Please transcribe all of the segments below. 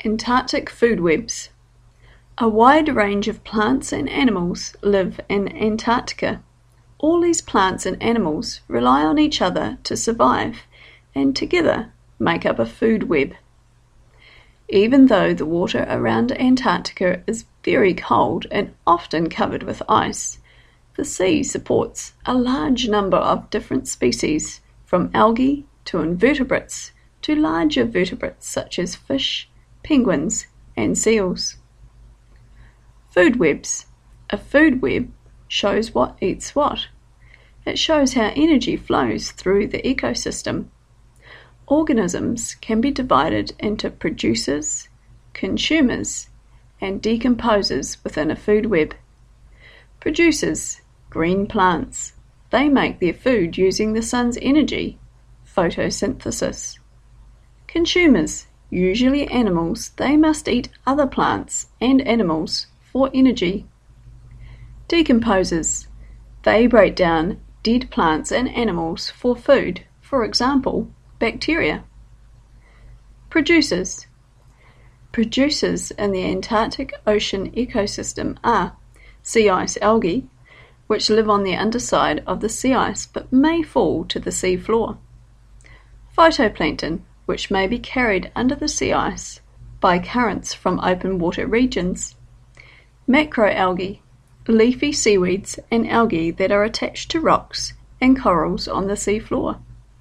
Antarctic food webs. A wide range of plants and animals live in Antarctica. All these plants and animals rely on each other to survive, and together make up a food web. Even though the water around Antarctica is very cold and often covered with ice, the sea supports a large number of different species, from algae to invertebrates to larger vertebrates such as fish, penguins, and seals. Food webs. A food web shows what eats what. It shows how energy flows through the ecosystem. Organisms can be divided into producers, consumers, and decomposers within a food web. Producers, green plants. They make their food using the sun's energy, photosynthesis. Consumers, usually animals, they must eat other plants and animals for energy. Decomposers. They break down dead plants and animals for food, for example, bacteria. Producers. Producers in the Antarctic Ocean ecosystem are sea ice algae, which live on the underside of the sea ice but may fall to the sea floor. Phytoplankton, which may be carried under the sea ice by currents from open water regions. Macroalgae, leafy seaweeds and algae that are attached to rocks and corals on the seafloor.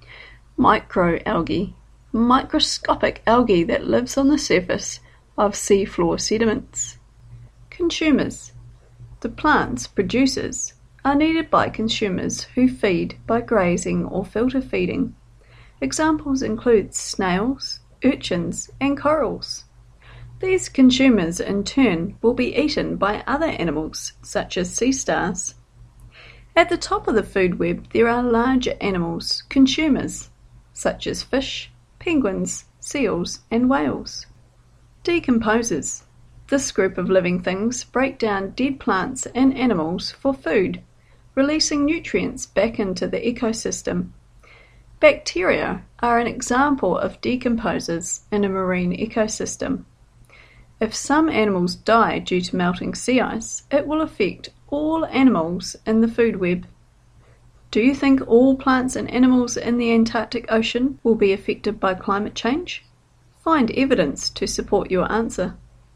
Microalgae, microscopic algae that lives on the surface of seafloor sediments. Consumers. The plants producers are needed by consumers who feed by grazing or filter feeding. Examples include snails, urchins, and corals. These consumers in turn will be eaten by other animals such as sea stars. At the top of the food web there are larger animals, consumers, such as fish, penguins, seals, and whales. Decomposers. This group of living things break down dead plants and animals for food, releasing nutrients back into the ecosystem. Bacteria are an example of decomposers in a marine ecosystem. If some animals die due to melting sea ice, it will affect all animals in the food web. Do you think all plants and animals in the Antarctic Ocean will be affected by climate change? Find evidence to support your answer.